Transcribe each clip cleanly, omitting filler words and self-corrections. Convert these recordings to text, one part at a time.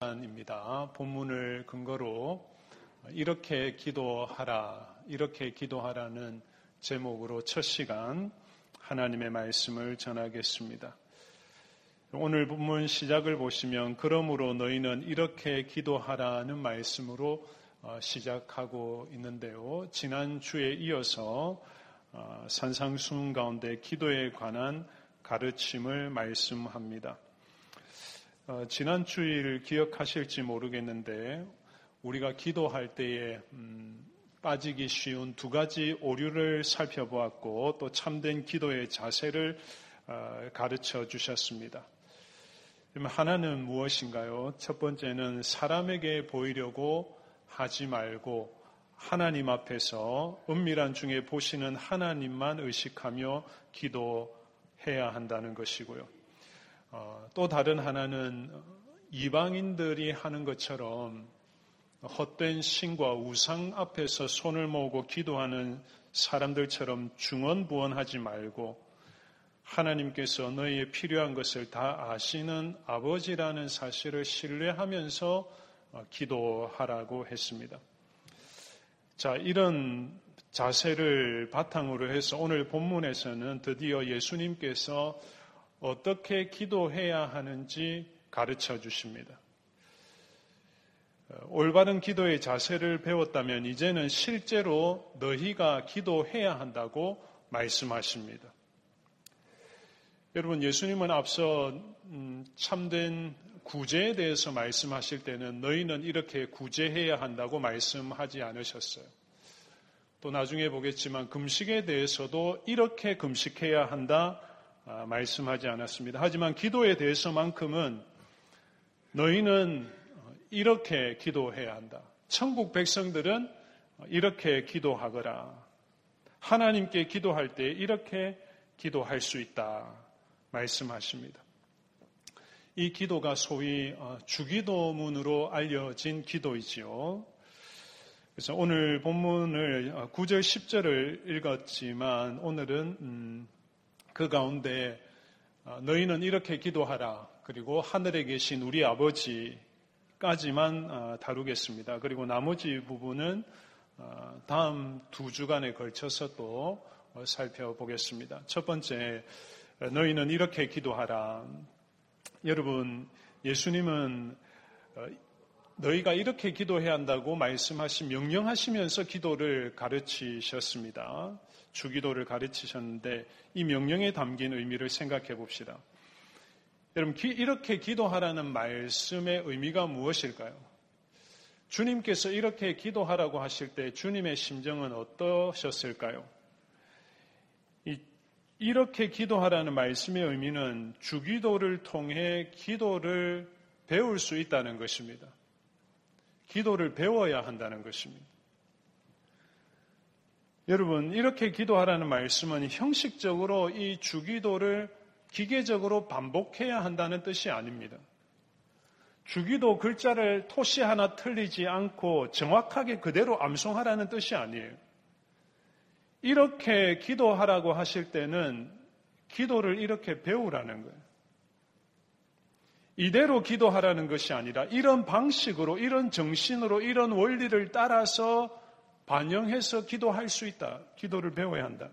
입니다. 본문을 근거로 이렇게 기도하라는 제목으로 첫 시간 하나님의 말씀을 전하겠습니다. 오늘 본문 시작을 보시면 그러므로 너희는 이렇게 기도하라는 말씀으로 시작하고 있는데요. 지난주에 이어서 산상수훈 가운데 기도에 관한 가르침을 말씀합니다. 지난 주일 기억하실지 모르겠는데 우리가 기도할 때에 빠지기 쉬운 두 가지 오류를 살펴보았고 또 참된 기도의 자세를 가르쳐 주셨습니다. 하나는 무엇인가요? 첫 번째는 사람에게 보이려고 하지 말고 하나님 앞에서 은밀한 중에 보시는 하나님만 의식하며 기도해야 한다는 것이고요. 또 다른 하나는 이방인들이 하는 것처럼 헛된 신과 우상 앞에서 손을 모으고 기도하는 사람들처럼 중언부언하지 말고 하나님께서 너희의 필요한 것을 다 아시는 아버지라는 사실을 신뢰하면서 기도하라고 했습니다. 자, 이런 자세를 바탕으로 해서 오늘 본문에서는 드디어 예수님께서 어떻게 기도해야 하는지 가르쳐 주십니다. 올바른 기도의 자세를 배웠다면 이제는 실제로 너희가 기도해야 한다고 말씀하십니다. 여러분, 예수님은 앞서 참된 구제에 대해서 말씀하실 때는 너희는 이렇게 구제해야 한다고 말씀하지 않으셨어요. 또 나중에 보겠지만 금식에 대해서도 이렇게 금식해야 한다 말씀하지 않았습니다. 하지만 기도에 대해서만큼은 너희는 이렇게 기도해야 한다. 천국 백성들은 이렇게 기도하거라. 하나님께 기도할 때 이렇게 기도할 수 있다 말씀하십니다. 이 기도가 소위 주기도문으로 알려진 기도이지요. 그래서 오늘 본문을 9절 10절을 읽었지만 오늘은 그 가운데 너희는 이렇게 기도하라. 그리고 하늘에 계신 우리 아버지까지만 다루겠습니다. 그리고 나머지 부분은 다음 두 주간에 걸쳐서 또 살펴보겠습니다. 첫 번째, 너희는 이렇게 기도하라. 여러분, 예수님은 너희가 이렇게 기도해야 한다고 명령하시면서 기도를 가르치셨습니다. 주기도를 가르치셨는데 이 명령에 담긴 의미를 생각해 봅시다. 여러분, 이렇게 기도하라는 말씀의 의미가 무엇일까요? 주님께서 이렇게 기도하라고 하실 때 주님의 심정은 어떠셨을까요? 이렇게 기도하라는 말씀의 의미는 주기도를 통해 기도를 배울 수 있다는 것입니다. 기도를 배워야 한다는 것입니다. 여러분, 이렇게 기도하라는 말씀은 형식적으로 이 주기도를 기계적으로 반복해야 한다는 뜻이 아닙니다. 주기도 글자를 토시 하나 틀리지 않고 정확하게 그대로 암송하라는 뜻이 아니에요. 이렇게 기도하라고 하실 때는 기도를 이렇게 배우라는 거예요. 이대로 기도하라는 것이 아니라 이런 방식으로, 이런 정신으로, 이런 원리를 따라서 반영해서 기도할 수 있다. 기도를 배워야 한다.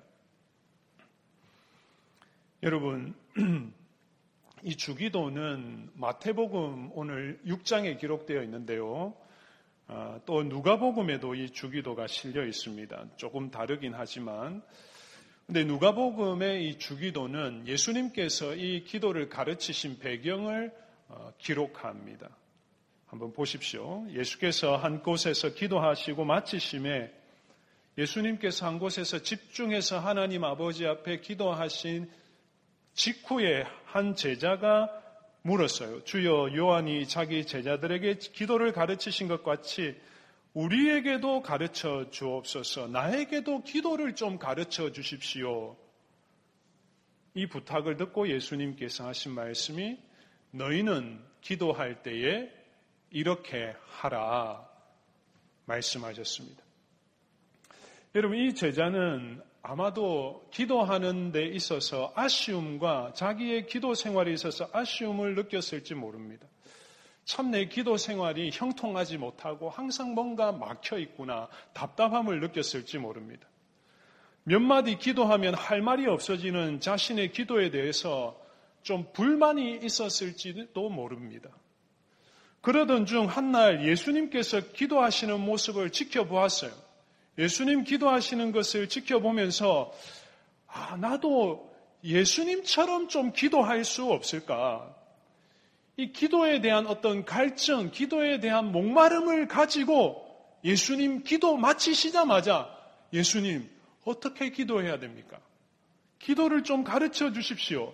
여러분, 이 주기도는 마태복음 오늘 6장에 기록되어 있는데요. 또 누가복음에도 이 주기도가 실려 있습니다. 조금 다르긴 하지만. 근데 누가복음의 이 주기도는 예수님께서 이 기도를 가르치신 배경을 기록합니다. 한번 보십시오. 예수께서 한 곳에서 기도하시고 마치심에 예수님께서 한 곳에서 집중해서 하나님 아버지 앞에 기도하신 직후에 한 제자가 물었어요. 주여, 요한이 자기 제자들에게 기도를 가르치신 것 같이 우리에게도 가르쳐 주옵소서. 나에게도 기도를 좀 가르쳐 주십시오. 이 부탁을 듣고 예수님께서 하신 말씀이 너희는 기도할 때에 이렇게 하라 말씀하셨습니다. 여러분, 이 제자는 아마도 기도하는 데 있어서 아쉬움과 자기의 기도 생활에 있어서 아쉬움을 느꼈을지 모릅니다. 참 내 기도 생활이 형통하지 못하고 항상 뭔가 막혀 있구나, 답답함을 느꼈을지 모릅니다. 몇 마디 기도하면 할 말이 없어지는 자신의 기도에 대해서 좀 불만이 있었을지도 모릅니다. 그러던 중 한날 예수님께서 기도하시는 모습을 지켜보았어요. 예수님 기도하시는 것을 지켜보면서 나도 예수님처럼 좀 기도할 수 없을까? 이 기도에 대한 어떤 갈증, 기도에 대한 목마름을 가지고 예수님 기도 마치시자마자 예수님 어떻게 기도해야 됩니까? 기도를 좀 가르쳐 주십시오.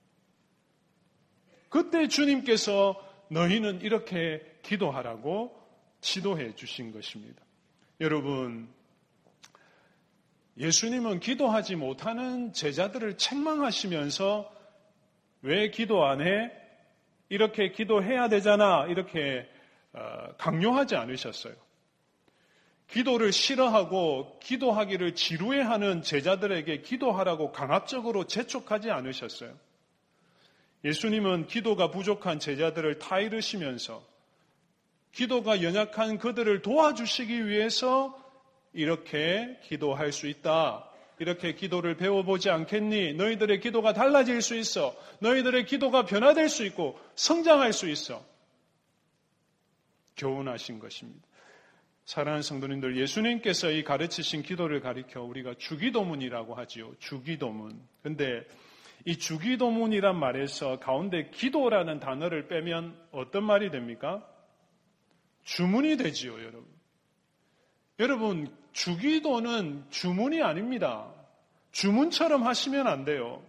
그때 주님께서 너희는 이렇게 기도하라고 지도해 주신 것입니다. 여러분, 예수님은 기도하지 못하는 제자들을 책망하시면서 왜 기도 안 해? 이렇게 기도해야 되잖아. 이렇게 강요하지 않으셨어요. 기도를 싫어하고 기도하기를 지루해하는 제자들에게 기도하라고 강압적으로 재촉하지 않으셨어요. 예수님은 기도가 부족한 제자들을 타이르시면서 기도가 연약한 그들을 도와주시기 위해서 이렇게 기도할 수 있다. 이렇게 기도를 배워보지 않겠니? 너희들의 기도가 달라질 수 있어. 너희들의 기도가 변화될 수 있고 성장할 수 있어. 교훈하신 것입니다. 사랑하는 성도님들, 예수님께서 이 가르치신 기도를 가리켜 우리가 주기도문이라고 하지요. 주기도문. 근데 이 주기도문이란 말에서 가운데 기도라는 단어를 빼면 어떤 말이 됩니까? 주문이 되지요, 여러분. 여러분, 주기도는 주문이 아닙니다. 주문처럼 하시면 안 돼요.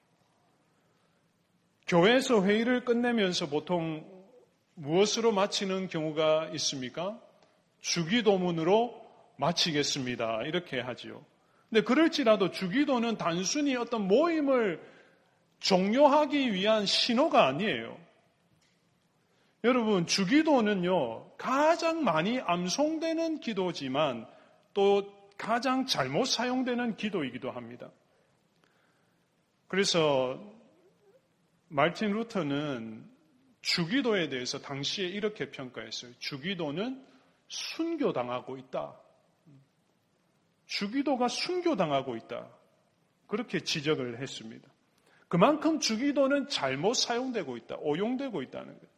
교회에서 회의를 끝내면서 보통 무엇으로 마치는 경우가 있습니까? 주기도문으로 마치겠습니다. 이렇게 하지요. 근데 그럴지라도 주기도는 단순히 어떤 모임을 종료하기 위한 신호가 아니에요. 여러분, 주기도는요, 가장 많이 암송되는 기도지만 또 가장 잘못 사용되는 기도이기도 합니다. 그래서 마르틴 루터는 주기도에 대해서 당시에 이렇게 평가했어요. 주기도는 순교당하고 있다. 주기도가 순교당하고 있다. 그렇게 지적을 했습니다. 그만큼 주기도는 잘못 사용되고 있다. 오용되고 있다는 거예요.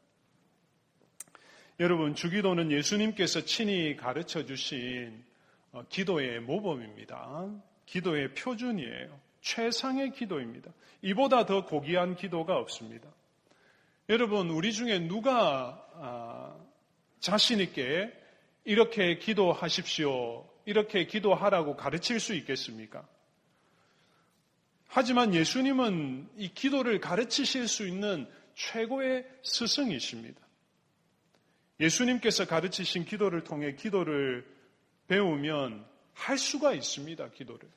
여러분, 주기도는 예수님께서 친히 가르쳐 주신 기도의 모범입니다. 기도의 표준이에요. 최상의 기도입니다. 이보다 더 고귀한 기도가 없습니다. 여러분, 우리 중에 누가 자신 있게 이렇게 기도하십시오, 이렇게 기도하라고 가르칠 수 있겠습니까? 하지만 예수님은 이 기도를 가르치실 수 있는 최고의 스승이십니다. 예수님께서 가르치신 기도를 통해 기도를 배우면 할 수가 있습니다, 기도를.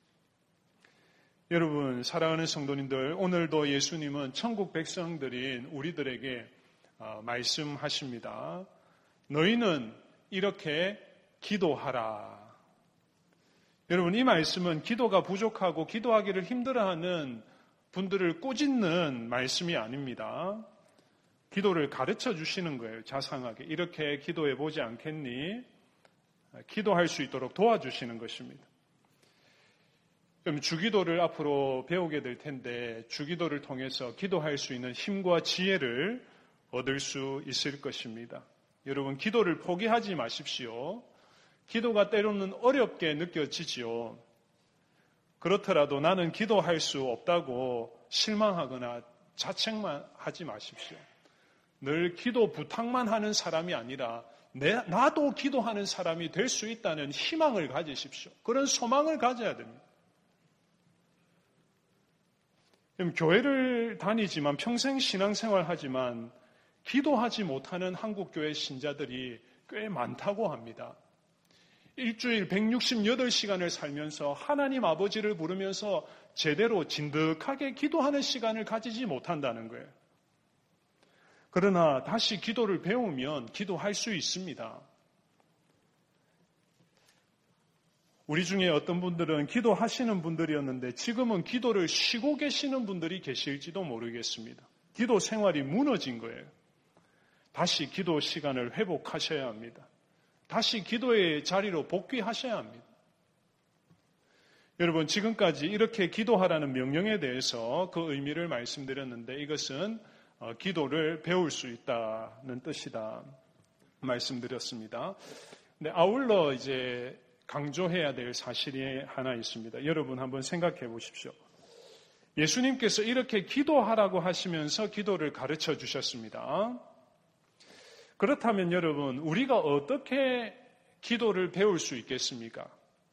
여러분, 사랑하는 성도님들, 오늘도 예수님은 천국 백성들인 우리들에게 말씀하십니다. 너희는 이렇게 기도하라. 여러분, 이 말씀은 기도가 부족하고 기도하기를 힘들어하는 분들을 꾸짖는 말씀이 아닙니다. 기도를 가르쳐 주시는 거예요. 자상하게. 이렇게 기도해 보지 않겠니? 기도할 수 있도록 도와주시는 것입니다. 그럼 주기도를 앞으로 배우게 될 텐데 주기도를 통해서 기도할 수 있는 힘과 지혜를 얻을 수 있을 것입니다. 여러분, 기도를 포기하지 마십시오. 기도가 때로는 어렵게 느껴지지요. 그렇더라도 나는 기도할 수 없다고 실망하거나 자책만 하지 마십시오. 늘 기도 부탁만 하는 사람이 아니라 나도 기도하는 사람이 될 수 있다는 희망을 가지십시오. 그런 소망을 가져야 됩니다. 교회를 다니지만 평생 신앙생활 하지만 기도하지 못하는 한국교회 신자들이 꽤 많다고 합니다. 일주일 168시간을 살면서 하나님 아버지를 부르면서 제대로 진득하게 기도하는 시간을 가지지 못한다는 거예요. 그러나 다시 기도를 배우면 기도할 수 있습니다. 우리 중에 어떤 분들은 기도하시는 분들이었는데 지금은 기도를 쉬고 계시는 분들이 계실지도 모르겠습니다. 기도 생활이 무너진 거예요. 다시 기도 시간을 회복하셔야 합니다. 다시 기도의 자리로 복귀하셔야 합니다. 여러분, 지금까지 이렇게 기도하라는 명령에 대해서 그 의미를 말씀드렸는데 이것은 기도를 배울 수 있다는 뜻이다 말씀드렸습니다. 근데 아울러 이제 강조해야 될 사실이 하나 있습니다. 여러분 한번 생각해 보십시오. 예수님께서 이렇게 기도하라고 하시면서 기도를 가르쳐 주셨습니다. 그렇다면 여러분, 우리가 어떻게 기도를 배울 수 있겠습니까?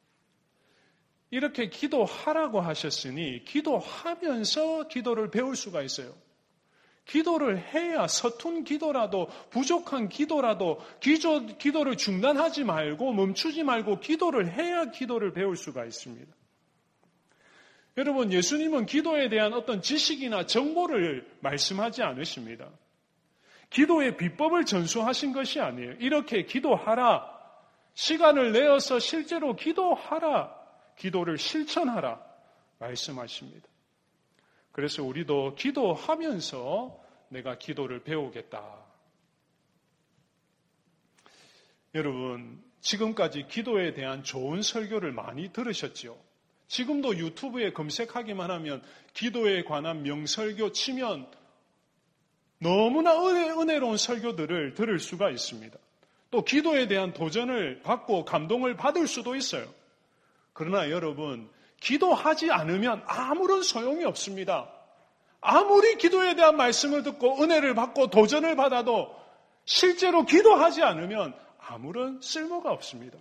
이렇게 기도하라고 하셨으니 기도하면서 기도를 배울 수가 있어요. 기도를 해야 서툰 기도라도 부족한 기도라도 기도를 중단하지 말고 멈추지 말고 기도를 해야 기도를 배울 수가 있습니다. 여러분, 예수님은 기도에 대한 어떤 지식이나 정보를 말씀하지 않으십니다. 기도의 비법을 전수하신 것이 아니에요. 이렇게 기도하라. 시간을 내어서 실제로 기도하라. 기도를 실천하라. 말씀하십니다. 그래서 우리도 기도하면서 내가 기도를 배우겠다. 여러분, 지금까지 기도에 대한 좋은 설교를 많이 들으셨죠? 지금도 유튜브에 검색하기만 하면 기도에 관한 명설교 치면 너무나 은혜로운 설교들을 들을 수가 있습니다. 또 기도에 대한 도전을 받고 감동을 받을 수도 있어요. 그러나 여러분, 기도하지 않으면 아무런 소용이 없습니다. 아무리 기도에 대한 말씀을 듣고 은혜를 받고 도전을 받아도 실제로 기도하지 않으면 아무런 쓸모가 없습니다.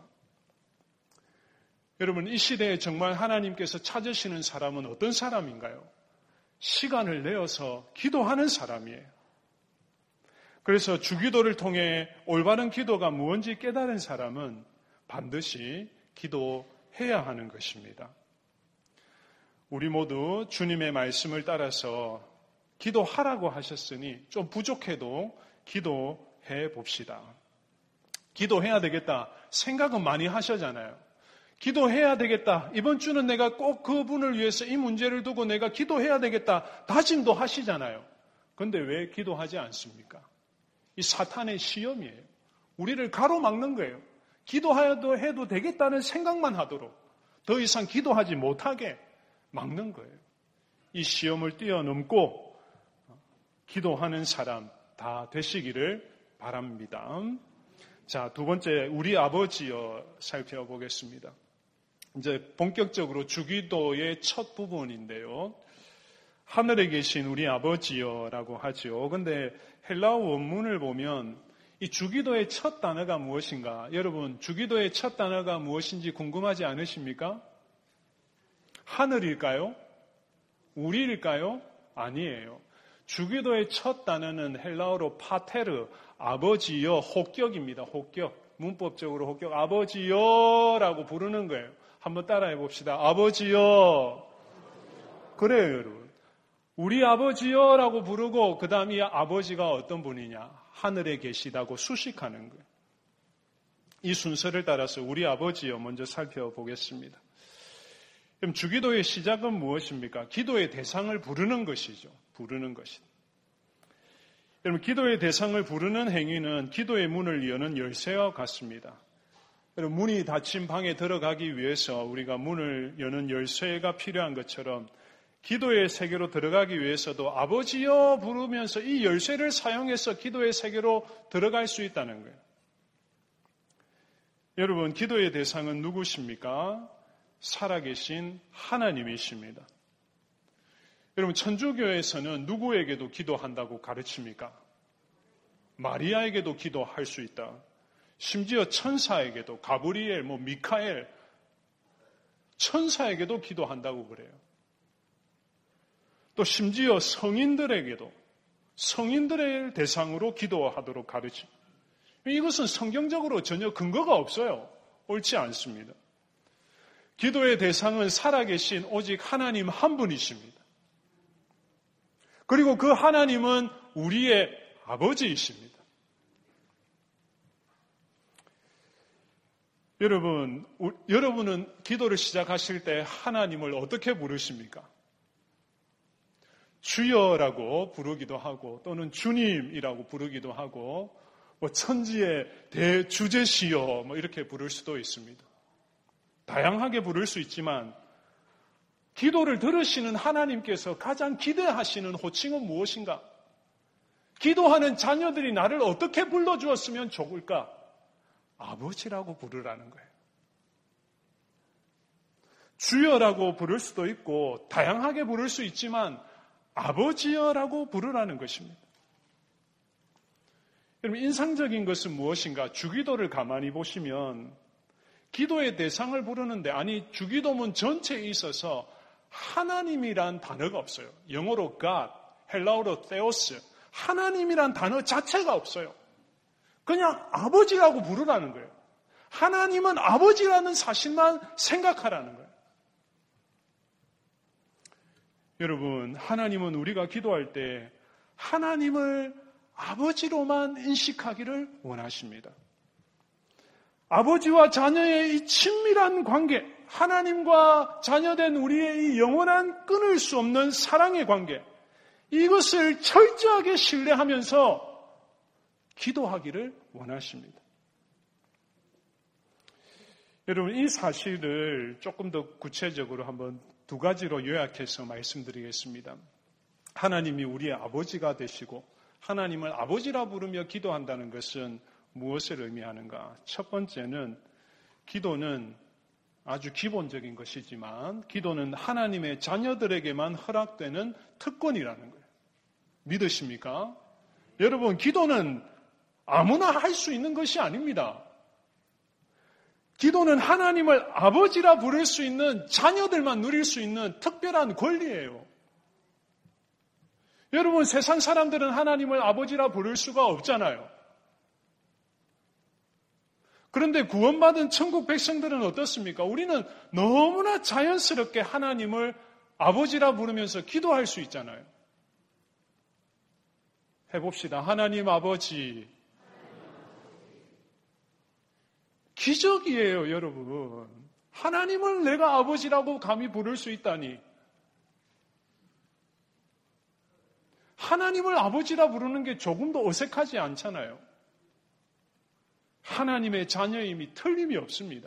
여러분, 이 시대에 정말 하나님께서 찾으시는 사람은 어떤 사람인가요? 시간을 내어서 기도하는 사람이에요. 그래서 주기도를 통해 올바른 기도가 무엇인지 깨달은 사람은 반드시 기도해야 하는 것입니다. 우리 모두 주님의 말씀을 따라서 기도하라고 하셨으니 좀 부족해도 기도해 봅시다. 기도해야 되겠다 생각은 많이 하시잖아요. 기도해야 되겠다. 이번 주는 내가 꼭 그분을 위해서 이 문제를 두고 내가 기도해야 되겠다. 다짐도 하시잖아요. 그런데 왜 기도하지 않습니까? 이 사탄의 시험이에요. 우리를 가로막는 거예요. 기도해도 되겠다는 생각만 하도록 더 이상 기도하지 못하게 막는 거예요. 이 시험을 뛰어넘고 기도하는 사람 다 되시기를 바랍니다. 자, 두 번째, 우리 아버지여 살펴보겠습니다. 이제 본격적으로 주기도의 첫 부분인데요. 하늘에 계신 우리 아버지여라고 하죠. 그런데 헬라어 원문을 보면 이 주기도의 첫 단어가 무엇인가? 여러분, 주기도의 첫 단어가 무엇인지 궁금하지 않으십니까? 하늘일까요? 우리일까요? 아니에요. 주기도의 첫 단어는 헬라어로 파테르, 아버지여, 호격입니다. 호격. 문법적으로 호격. 아버지여라고 부르는 거예요. 한번 따라해 봅시다. 아버지여. 그래요, 여러분. 우리 아버지여라고 부르고 그 다음 이 아버지가 어떤 분이냐? 하늘에 계시다고 수식하는 거예요. 이 순서를 따라서 우리 아버지여 먼저 살펴보겠습니다. 그럼 주기도의 시작은 무엇입니까? 기도의 대상을 부르는 것이죠. 부르는 것이다. 여러분, 기도의 대상을 부르는 행위는 기도의 문을 여는 열쇠와 같습니다. 여러분, 문이 닫힌 방에 들어가기 위해서 우리가 문을 여는 열쇠가 필요한 것처럼 기도의 세계로 들어가기 위해서도 아버지여 부르면서 이 열쇠를 사용해서 기도의 세계로 들어갈 수 있다는 거예요. 여러분, 기도의 대상은 누구십니까? 살아계신 하나님이십니다. 여러분, 천주교에서는 누구에게도 기도한다고 가르칩니까? 마리아에게도 기도할 수 있다. 심지어 천사에게도, 가브리엘, 미카엘, 천사에게도 기도한다고 그래요. 또 심지어 성인들에게도, 성인들의 대상으로 기도하도록 가르칩니다. 이것은 성경적으로 전혀 근거가 없어요. 옳지 않습니다. 기도의 대상은 살아계신 오직 하나님 한 분이십니다. 그리고 그 하나님은 우리의 아버지이십니다. 여러분은 기도를 시작하실 때 하나님을 어떻게 부르십니까? 주여라고 부르기도 하고 또는 주님이라고 부르기도 하고 천지의 대주제시여 이렇게 부를 수도 있습니다. 다양하게 부를 수 있지만 기도를 들으시는 하나님께서 가장 기대하시는 호칭은 무엇인가? 기도하는 자녀들이 나를 어떻게 불러주었으면 좋을까? 아버지라고 부르라는 거예요. 주여라고 부를 수도 있고 다양하게 부를 수 있지만 아버지여라고 부르라는 것입니다. 여러분, 인상적인 것은 무엇인가? 주기도를 가만히 보시면 기도의 대상을 부르는데 아니 주기도문 전체에 있어서 하나님이란 단어가 없어요. 영어로 God, 헬라어로 theos, 하나님이란 단어 자체가 없어요. 그냥 아버지라고 부르라는 거예요. 하나님은 아버지라는 사실만 생각하라는 거예요. 여러분, 하나님은 우리가 기도할 때 하나님을 아버지로만 인식하기를 원하십니다. 아버지와 자녀의 이 친밀한 관계, 하나님과 자녀된 우리의 이 영원한 끊을 수 없는 사랑의 관계, 이것을 철저하게 신뢰하면서 기도하기를 원하십니다. 여러분, 이 사실을 조금 더 구체적으로 한번 두 가지로 요약해서 말씀드리겠습니다. 하나님이 우리의 아버지가 되시고 하나님을 아버지라 부르며 기도한다는 것은 무엇을 의미하는가? 첫 번째는 기도는 아주 기본적인 것이지만 기도는 하나님의 자녀들에게만 허락되는 특권이라는 거예요. 믿으십니까? 여러분, 기도는 아무나 할 수 있는 것이 아닙니다. 기도는 하나님을 아버지라 부를 수 있는 자녀들만 누릴 수 있는 특별한 권리예요. 여러분, 세상 사람들은 하나님을 아버지라 부를 수가 없잖아요. 그런데 구원받은 천국 백성들은 어떻습니까? 우리는 너무나 자연스럽게 하나님을 아버지라 부르면서 기도할 수 있잖아요. 해봅시다. 하나님 아버지. 기적이에요, 여러분. 하나님을 내가 아버지라고 감히 부를 수 있다니. 하나님을 아버지라 부르는 게 조금도 어색하지 않잖아요. 하나님의 자녀임이 틀림이 없습니다.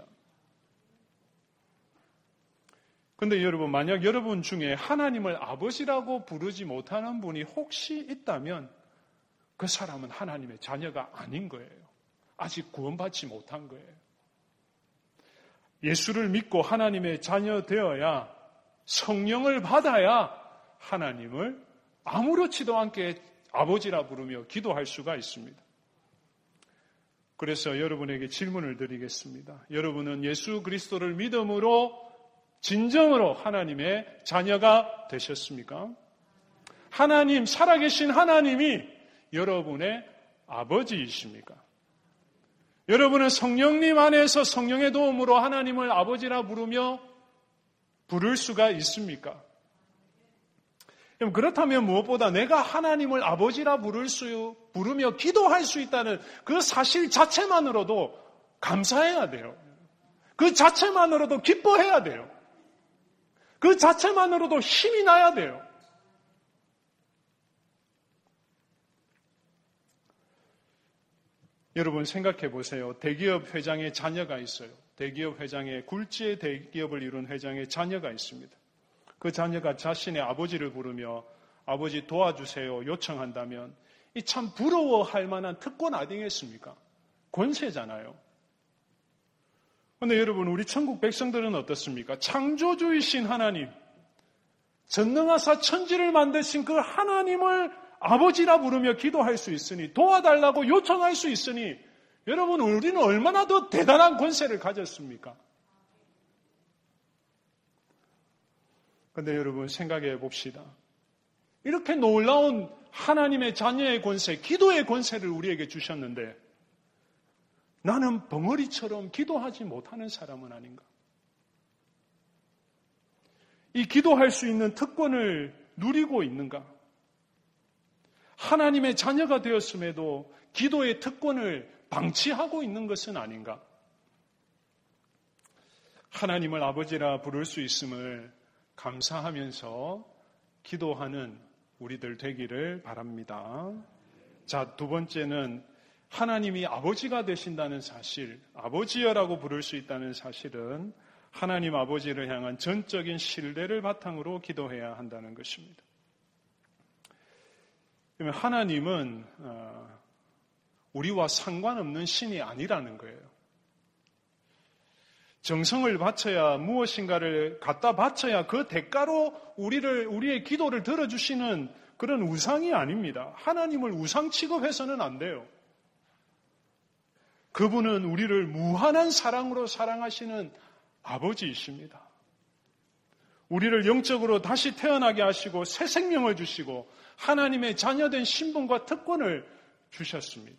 그런데 여러분, 만약 여러분 중에 하나님을 아버지라고 부르지 못하는 분이 혹시 있다면 그 사람은 하나님의 자녀가 아닌 거예요. 아직 구원받지 못한 거예요. 예수를 믿고 하나님의 자녀 되어야, 성령을 받아야 하나님을 아무렇지도 않게 아버지라 부르며 기도할 수가 있습니다. 그래서 여러분에게 질문을 드리겠습니다. 여러분은 예수 그리스도를 믿음으로 진정으로 하나님의 자녀가 되셨습니까? 하나님, 살아계신 하나님이 여러분의 아버지이십니까? 여러분은 성령님 안에서 성령의 도움으로 하나님을 아버지라 부르며 부를 수가 있습니까? 그렇다면 무엇보다 내가 하나님을 아버지라 부르며 기도할 수 있다는 그 사실 자체만으로도 감사해야 돼요. 그 자체만으로도 기뻐해야 돼요. 그 자체만으로도 힘이 나야 돼요. 여러분 생각해 보세요. 대기업 회장의 자녀가 있어요. 대기업 회장의 굴지의 대기업을 이룬 회장의 자녀가 있습니다. 그 자녀가 자신의 아버지를 부르며 아버지 도와주세요 요청한다면 이 참 부러워할 만한 특권 아니겠습니까? 권세잖아요. 그런데 여러분, 우리 천국 백성들은 어떻습니까? 창조주이신 하나님, 전능하사 천지를 만드신 그 하나님을 아버지라 부르며 기도할 수 있으니, 도와달라고 요청할 수 있으니, 여러분, 우리는 얼마나 더 대단한 권세를 가졌습니까? 그런데 여러분, 생각해 봅시다. 이렇게 놀라운 하나님의 자녀의 권세, 기도의 권세를 우리에게 주셨는데 나는 벙어리처럼 기도하지 못하는 사람은 아닌가? 이 기도할 수 있는 특권을 누리고 있는가? 하나님의 자녀가 되었음에도 기도의 특권을 방치하고 있는 것은 아닌가? 하나님을 아버지라 부를 수 있음을 감사하면서 기도하는 우리들 되기를 바랍니다. 자, 두 번째는 하나님이 아버지가 되신다는 사실, 아버지여라고 부를 수 있다는 사실은 하나님 아버지를 향한 전적인 신뢰를 바탕으로 기도해야 한다는 것입니다. 그러면 하나님은 우리와 상관없는 신이 아니라는 거예요. 정성을 바쳐야 무엇인가를 갖다 바쳐야 그 대가로 우리의 기도를 들어주시는 그런 우상이 아닙니다. 하나님을 우상 취급해서는 안 돼요. 그분은 우리를 무한한 사랑으로 사랑하시는 아버지이십니다. 우리를 영적으로 다시 태어나게 하시고 새 생명을 주시고 하나님의 자녀된 신분과 특권을 주셨습니다.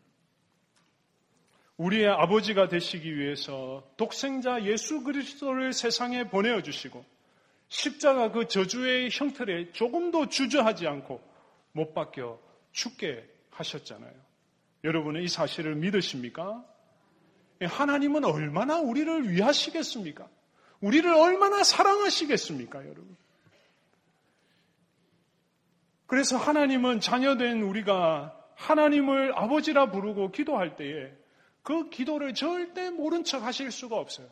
우리의 아버지가 되시기 위해서 독생자 예수 그리스도를 세상에 보내어주시고 십자가 그 저주의 형틀에 조금도 주저하지 않고 못 박혀 죽게 하셨잖아요. 여러분은 이 사실을 믿으십니까? 하나님은 얼마나 우리를 위하시겠습니까? 우리를 얼마나 사랑하시겠습니까, 여러분? 그래서 하나님은 자녀된 우리가 하나님을 아버지라 부르고 기도할 때에 그 기도를 절대 모른 척 하실 수가 없어요.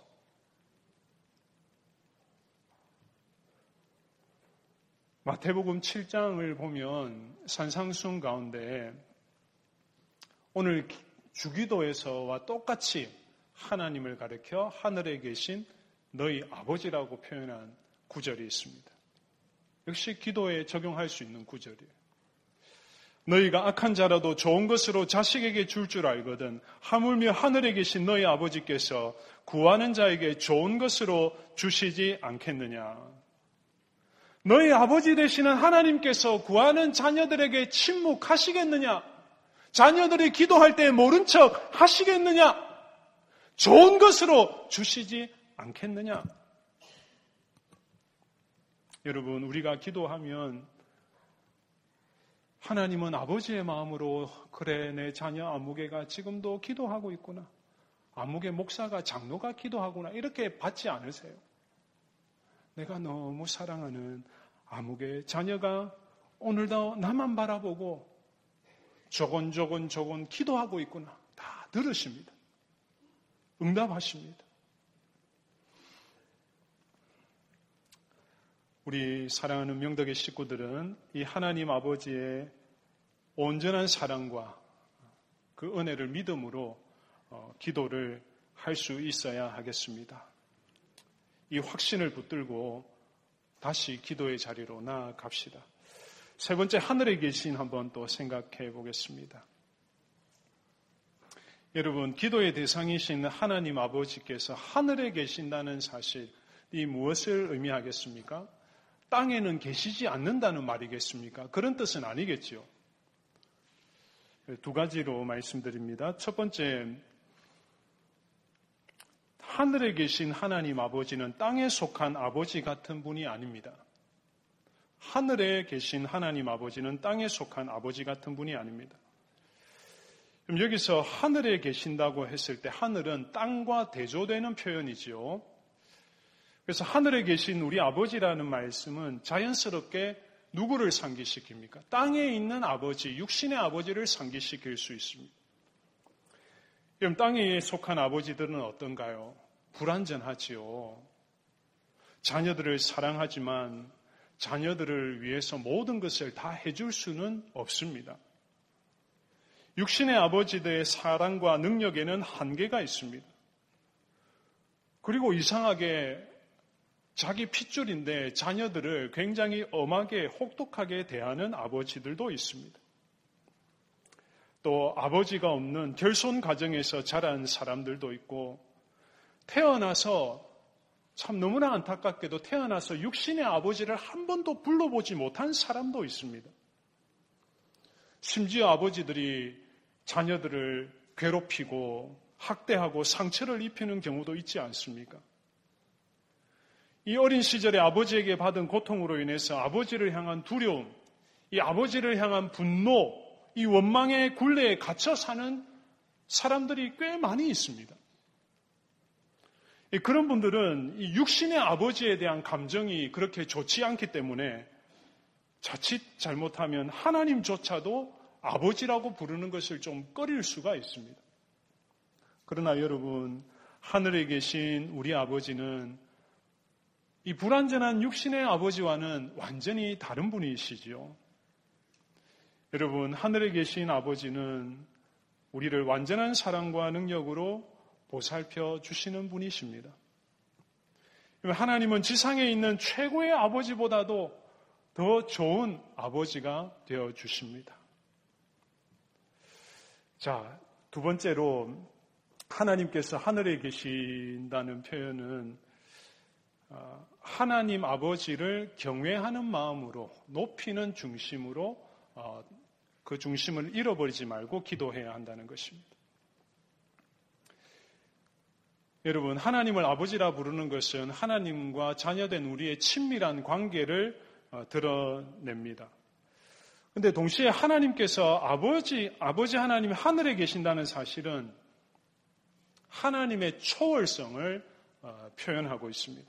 마태복음 7장을 보면 산상순 가운데 오늘 주기도에서와 똑같이 하나님을 가리켜 하늘에 계신 너희 아버지라고 표현한 구절이 있습니다. 역시 기도에 적용할 수 있는 구절이에요. 너희가 악한 자라도 좋은 것으로 자식에게 줄 줄 알거든 하물며 하늘에 계신 너희 아버지께서 구하는 자에게 좋은 것으로 주시지 않겠느냐. 너희 아버지 되시는 하나님께서 구하는 자녀들에게 침묵하시겠느냐? 자녀들이 기도할 때 모른 척 하시겠느냐? 좋은 것으로 주시지 않겠느냐? 여러분, 우리가 기도하면 하나님은 아버지의 마음으로 그래 내 자녀 아무개가 지금도 기도하고 있구나. 아무개 목사가 장로가 기도하구나. 이렇게 받지 않으세요. 내가 너무 사랑하는 아무개 자녀가 오늘도 나만 바라보고 조곤조곤 기도하고 있구나. 다 들으십니다. 응답하십니다. 우리 사랑하는 명덕의 식구들은 이 하나님 아버지의 온전한 사랑과 그 은혜를 믿음으로 기도를 할 수 있어야 하겠습니다. 이 확신을 붙들고 다시 기도의 자리로 나아갑시다. 세 번째, 하늘에 계신 한번 또 생각해 보겠습니다. 여러분, 기도의 대상이신 하나님 아버지께서 하늘에 계신다는 사실, 이 무엇을 의미하겠습니까? 땅에는 계시지 않는다는 말이겠습니까? 그런 뜻은 아니겠죠. 두 가지로 말씀드립니다. 첫 번째, 하늘에 계신 하나님 아버지는 땅에 속한 아버지 같은 분이 아닙니다. 하늘에 계신 하나님 아버지는 땅에 속한 아버지 같은 분이 아닙니다. 그럼 여기서 하늘에 계신다고 했을 때 하늘은 땅과 대조되는 표현이지요. 그래서 하늘에 계신 우리 아버지라는 말씀은 자연스럽게 누구를 상기시킵니까? 땅에 있는 아버지, 육신의 아버지를 상기시킬 수 있습니다. 그럼 땅에 속한 아버지들은 어떤가요? 불완전하지요. 자녀들을 사랑하지만 자녀들을 위해서 모든 것을 다 해줄 수는 없습니다. 육신의 아버지들의 사랑과 능력에는 한계가 있습니다. 그리고 이상하게 자기 핏줄인데 자녀들을 굉장히 엄하게 혹독하게 대하는 아버지들도 있습니다. 또 아버지가 없는 결손 가정에서 자란 사람들도 있고 태어나서 참 너무나 안타깝게도 태어나서 육신의 아버지를 한 번도 불러보지 못한 사람도 있습니다. 심지어 아버지들이 자녀들을 괴롭히고 학대하고 상처를 입히는 경우도 있지 않습니까? 이 어린 시절에 아버지에게 받은 고통으로 인해서 아버지를 향한 두려움, 이 아버지를 향한 분노, 이 원망의 굴레에 갇혀 사는 사람들이 꽤 많이 있습니다. 그런 분들은 이 육신의 아버지에 대한 감정이 그렇게 좋지 않기 때문에 자칫 잘못하면 하나님조차도 아버지라고 부르는 것을 좀 꺼릴 수가 있습니다. 그러나 여러분, 하늘에 계신 우리 아버지는 이 불완전한 육신의 아버지와는 완전히 다른 분이시지요. 여러분, 하늘에 계신 아버지는 우리를 완전한 사랑과 능력으로 보살펴 주시는 분이십니다. 하나님은 지상에 있는 최고의 아버지보다도 더 좋은 아버지가 되어 주십니다. 자, 두 번째로 하나님께서 하늘에 계신다는 표현은 하나님 아버지를 경외하는 마음으로 높이는 중심으로 그 중심을 잃어버리지 말고 기도해야 한다는 것입니다. 여러분, 하나님을 아버지라 부르는 것은 하나님과 자녀된 우리의 친밀한 관계를 드러냅니다. 그런데 동시에 하나님께서 아버지 하나님이 하늘에 계신다는 사실은 하나님의 초월성을 표현하고 있습니다.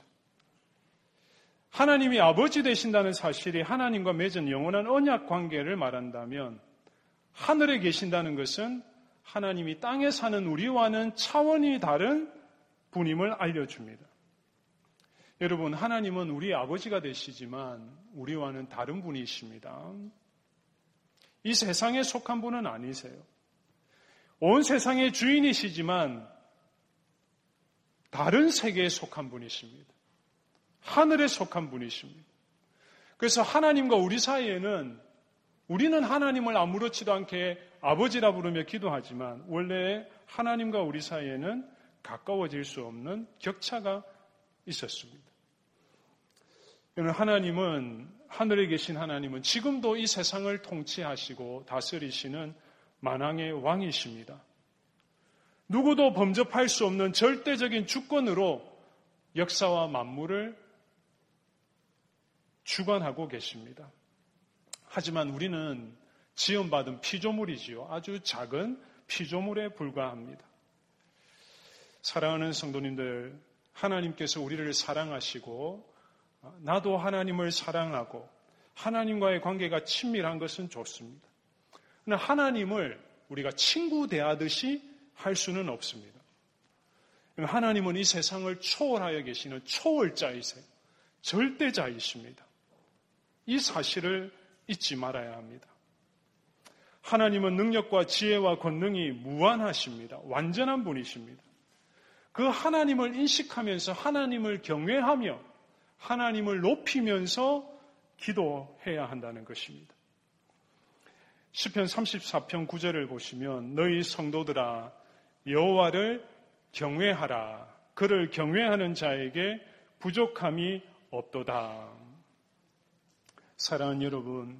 하나님이 아버지 되신다는 사실이 하나님과 맺은 영원한 언약 관계를 말한다면 하늘에 계신다는 것은 하나님이 땅에 사는 우리와는 차원이 다른 분임을 알려줍니다. 여러분, 하나님은 우리 아버지가 되시지만 우리와는 다른 분이십니다. 이 세상에 속한 분은 아니세요. 온 세상의 주인이시지만 다른 세계에 속한 분이십니다. 하늘에 속한 분이십니다. 그래서 하나님과 우리 사이에는 우리는 하나님을 아무렇지도 않게 아버지라 부르며 기도하지만 원래 하나님과 우리 사이에는 가까워질 수 없는 격차가 있었습니다. 하나님은, 하늘에 계신 하나님은 지금도 이 세상을 통치하시고 다스리시는 만왕의 왕이십니다. 누구도 범접할 수 없는 절대적인 주권으로 역사와 만물을 주관하고 계십니다. 하지만 우리는 지음받은 피조물이지요. 아주 작은 피조물에 불과합니다. 사랑하는 성도님들, 하나님께서 우리를 사랑하시고 나도 하나님을 사랑하고 하나님과의 관계가 친밀한 것은 좋습니다. 그러나 하나님을 우리가 친구 대하듯이 할 수는 없습니다. 하나님은 이 세상을 초월하여 계시는 초월자이세요. 절대자이십니다. 이 사실을 잊지 말아야 합니다. 하나님은 능력과 지혜와 권능이 무한하십니다. 완전한 분이십니다. 그 하나님을 인식하면서 하나님을 경외하며 하나님을 높이면서 기도해야 한다는 것입니다. 시편 34편 9절을 보시면 너희 성도들아 여호와를 경외하라. 그를 경외하는 자에게 부족함이 없도다. 사랑하는 여러분,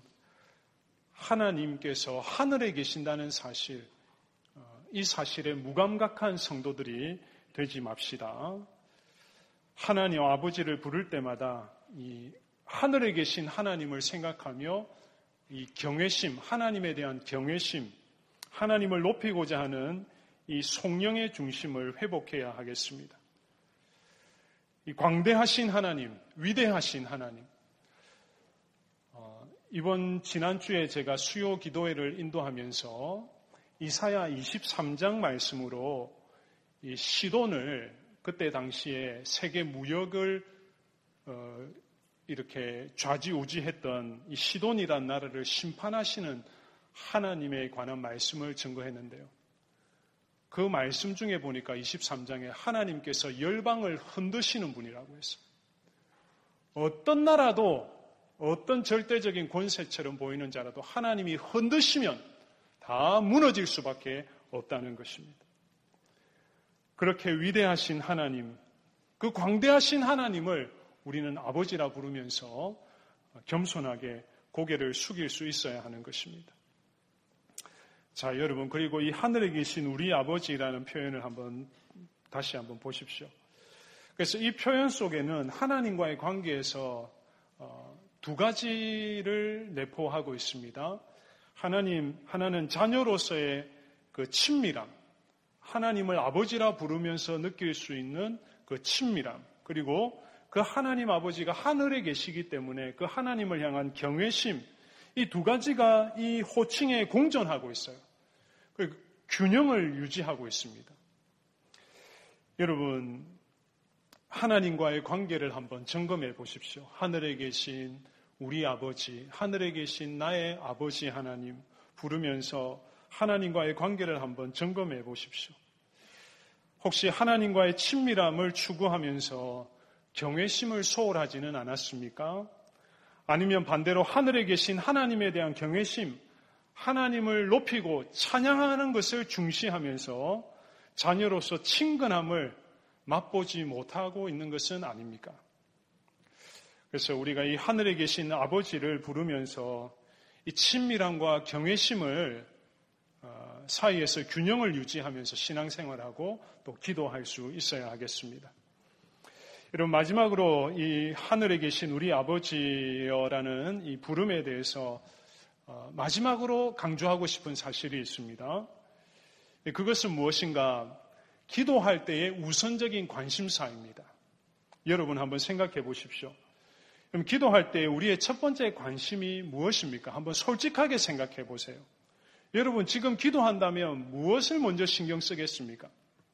하나님께서 하늘에 계신다는 사실, 이 사실에 무감각한 성도들이 되지 맙시다. 하나님 아버지를 부를 때마다 이 하늘에 계신 하나님을 생각하며 이 경외심, 하나님에 대한 경외심, 하나님을 높이고자 하는 이 속령의 중심을 회복해야 하겠습니다. 이 광대하신 하나님, 위대하신 하나님. 지난주에 제가 수요 기도회를 인도하면서 이사야 23장 말씀으로 이 시돈을 그때 당시에 세계 무역을 이렇게 좌지우지했던 이 시돈이라는 나라를 심판하시는 하나님에 관한 말씀을 증거했는데요. 그 말씀 중에 보니까 23장에 하나님께서 열방을 흔드시는 분이라고 했어요. 어떤 나라도 어떤 절대적인 권세처럼 보이는 자라도 하나님이 흔드시면 다 무너질 수밖에 없다는 것입니다. 그렇게 위대하신 하나님, 그 광대하신 하나님을 우리는 아버지라 부르면서 겸손하게 고개를 숙일 수 있어야 하는 것입니다. 자, 여러분, 그리고 이 하늘에 계신 우리 아버지라는 표현을 다시 한번 보십시오. 그래서 이 표현 속에는 하나님과의 관계에서 두 가지를 내포하고 있습니다. 하나는 자녀로서의 그 친밀함, 하나님을 아버지라 부르면서 느낄 수 있는 그 친밀함, 그리고 그 하나님 아버지가 하늘에 계시기 때문에 그 하나님을 향한 경외심, 이 두 가지가 이 호칭에 공존하고 있어요. 그 균형을 유지하고 있습니다. 여러분, 하나님과의 관계를 한번 점검해 보십시오. 하늘에 계신 우리 아버지, 하늘에 계신 나의 아버지 하나님 부르면서 하나님과의 관계를 한번 점검해 보십시오. 혹시 하나님과의 친밀함을 추구하면서 경외심을 소홀하지는 않았습니까? 아니면 반대로 하늘에 계신 하나님에 대한 경외심, 하나님을 높이고 찬양하는 것을 중시하면서 자녀로서 친근함을 맛보지 못하고 있는 것은 아닙니까? 그래서 우리가 이 하늘에 계신 아버지를 부르면서 이 친밀함과 경외심을 사이에서 균형을 유지하면서 신앙생활하고 또 기도할 수 있어야 하겠습니다. 여러분, 마지막으로 이 하늘에 계신 우리 아버지여라는 이 부름에 대해서 마지막으로 강조하고 싶은 사실이 있습니다. 그것은 무엇인가? 기도할 때의 우선적인 관심사입니다. 여러분 한번 생각해 보십시오. 그럼 기도할 때 우리의 첫 번째 관심이 무엇입니까? 한번 솔직하게 생각해 보세요. 여러분 지금 기도한다면 무엇을 먼저 신경 쓰겠습니까?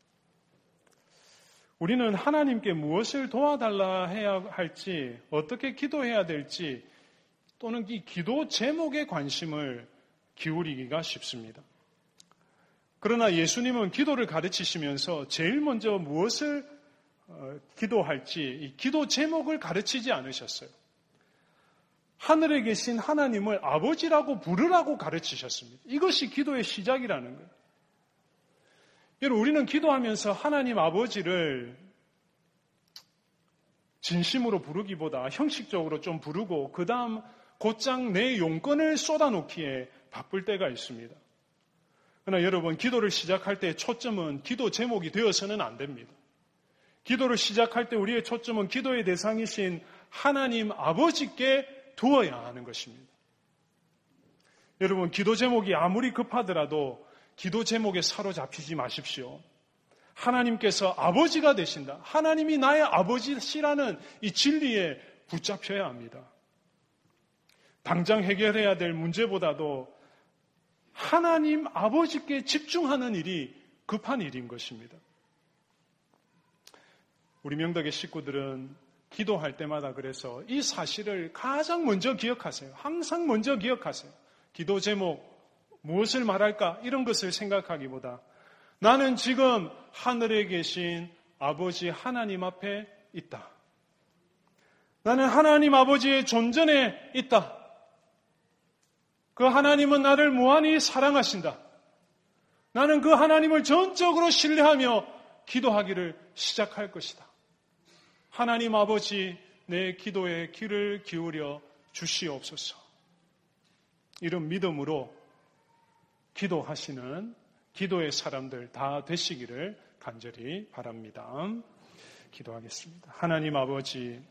우리는 하나님께 무엇을 도와달라 해야 할지, 어떻게 기도해야 될지, 또는 이 기도 제목에 관심을 기울이기가 쉽습니다. 그러나 예수님은 기도를 가르치시면서 제일 먼저 무엇을 기도할지, 이 기도 제목을 가르치지 않으셨어요. 하늘에 계신 하나님을 아버지라고 부르라고 가르치셨습니다. 이것이 기도의 시작이라는 거예요. 여러분, 우리는 기도하면서 하나님 아버지를 진심으로 부르기보다 형식적으로 좀 부르고 그 다음 곧장 내 용건을 쏟아놓기에 바쁠 때가 있습니다. 그러나 여러분, 기도를 시작할 때 초점은 기도 제목이 되어서는 안 됩니다. 기도를 시작할 때 우리의 초점은 기도의 대상이신 하나님 아버지께 두어야 하는 것입니다. 여러분, 기도 제목이 아무리 급하더라도 기도 제목에 사로잡히지 마십시오. 하나님께서 아버지가 되신다. 하나님이 나의 아버지시라는 이 진리에 붙잡혀야 합니다. 당장 해결해야 될 문제보다도 하나님 아버지께 집중하는 일이 급한 일인 것입니다. 우리 명덕의 식구들은 기도할 때마다 그래서 이 사실을 가장 먼저 기억하세요. 항상 먼저 기억하세요. 기도 제목, 무엇을 말할까? 이런 것을 생각하기보다 나는 지금 하늘에 계신 아버지 하나님 앞에 있다. 나는 하나님 아버지의 존전에 있다. 그 하나님은 나를 무한히 사랑하신다. 나는 그 하나님을 전적으로 신뢰하며 기도하기를 시작할 것이다. 하나님 아버지, 내 기도에 귀를 기울여 주시옵소서. 이런 믿음으로 기도하시는 기도의 사람들 다 되시기를 간절히 바랍니다. 기도하겠습니다. 하나님 아버지,